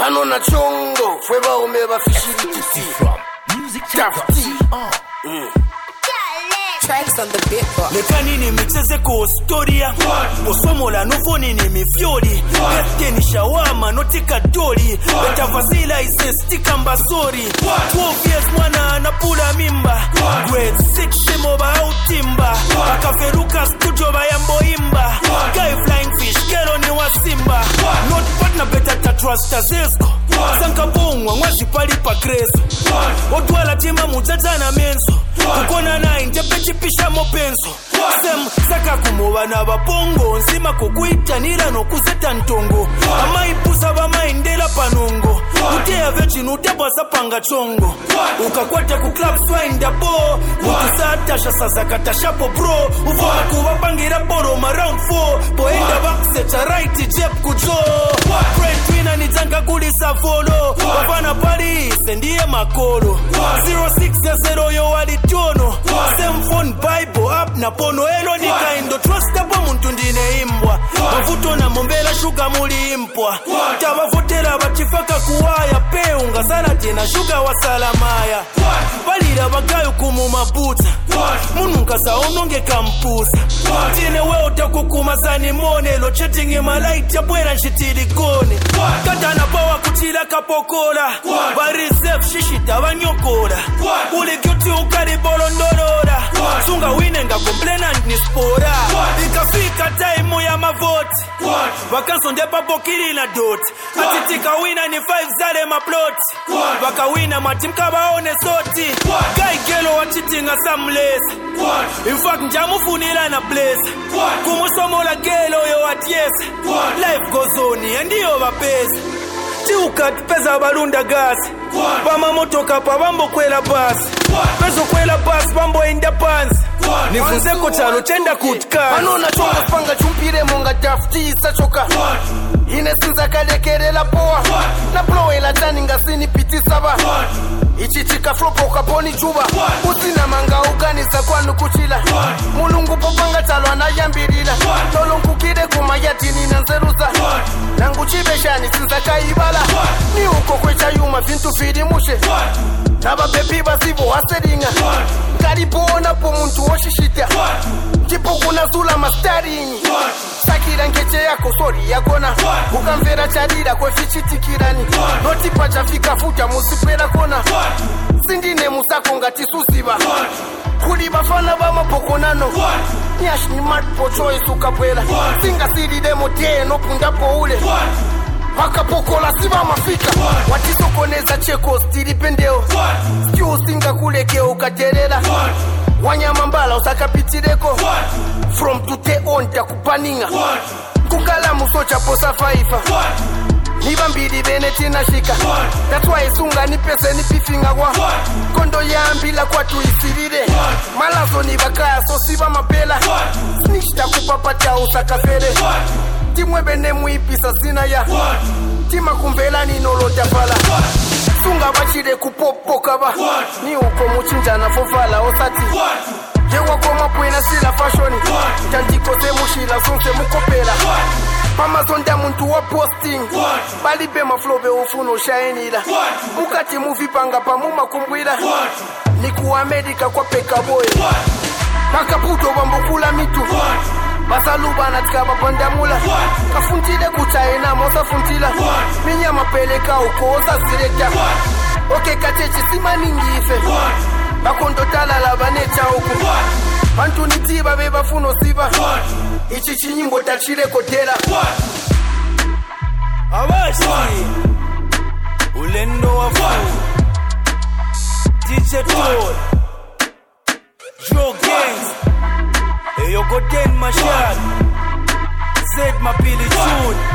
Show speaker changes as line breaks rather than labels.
Banona chongo, fweba umeba fishiriti from music
Tracks on the beat box.
Mekanini micheze ko storia Osomola nufoni ni mifiori Bete ni shawama notika dori Beta vasila ise stika mbasori 12 years mwana anapula mimba Grade 6 shimoba au timba Akaferuka studio bayambo imba Guy flying fish kero ni wasimba Not partner beta tatrasta zesko Sanka bongwa ngwazi pali pa kreso Odwala tima mutata na menso Kukona na injepechi pisha mopenso Sem saka kumoba na bapongo Nsima kukuita nila no kuseta ntongo Ama ipusa bama indela panongo Utea vechi nuteba sapanga chongo Ukakwata kuklap swine dabo Ukusata shasa zakata shapo bro Ufoma kuwapangira boro ma round 4 Poenda baksecha right jeb kujo Friend twina nitanga kulisa follow Wafana pali sendiye makolo 06 yo wali tono Same phone bible up na pono elo ni kaindo trust up muntu ndine imbwa Mavuto na mombela shuga muli impwa Tabafotera bachifaka kuwaya Peunga sana tena shuga wasalamaya Balira bagayo kumu mabuta Mununga sa ononge kampusa Tine weo takukuma sani mone Lo chatting malaiti ya bwera nshitili kone Katana pawa kuchila kapokola Barisef shishita banyokola Ule kyuti ukari bolondorora Sunga winenga complainant ni spora Ikafika time ya mavoti Wakanso ndepa bokili na doti Atitika wina ni 5 zale maploti Waka wina matimka baone soti Guy gelo wachitinga samlesa In fact njamu funila na blaze Kumusomola gelo yo atiesa Life goes on ndiyo wapesa Chiukat pesa balunda gasi Bama motoka pa bambo kwela basi Peso kwela basi bambo inda pansi Nifunzeko chalo chenda kutkasi
Banona chongo spanga chumpire monga tafti sachoka Ine sinza kalekerela poa Na blowela jani ngasini piti saba Ichichika flopo kaponi chuba Usina manga uganisa kwa nukuchila Mulungu popanga chalo anayambirila Tolongu kide kumayati nina nzeruza Nangu chibeshani sinza kaibala Ni uko kwecha yuma vintu vidi mushe Naba bebi basivo waseringa Karibona po muntu oshishita Kipo kuna zula mastaringi Sakira ngeche yako sori yakona Ukamvera charira kwe fichitikirani Noti pacha fika fuja musipera kona Sindine musako ngati susiba Kuli bafana bama pokonano Nyash ni mat po choice ukapwela Singa siri demo tie no pundapo ule Wakapokola siba mafika Watisokoneza cheko stili pendeo Stiu singa kuleke ukaterela Wanyama mbala usakapitireko From tute on takupaninga Kukala musocha posa faifa Niba mbili beneti na shika That's why sunga ni pese ni pifinga kwa Kondo ya ambila kwa tuisirire Malazo ni bakaya so siba mapela Snishta kupapata usakafere Timwe bene muipisa sina ya Tima kumbela ni nolo japala Sunga bachire kupopoka ba Ni uko muchinja na fofala osati Yewa koma puena sila fashoni Jantiko se mushila sonse mukopela Pamazonda muntu wa posting Balibe maflobe ufuno shaenila Mukati muvipanga pamuma kumbwila Niku Amerika kwa peka boy Makaputo bambukula mitu Basaluba natika babandamula Kafuntile kuchaena mosa funtila Minyama peleka ukoza sirekya Oke kachechi sima ningi ife Bakondo tala la banecha oku Bantu nitiba beba funo siba Ichi chinyimbo tachire kotela
Abashi Ulendo wa fu DJ Toy Joe Gangs Eyo Goten Mashad Zed Mapili Tune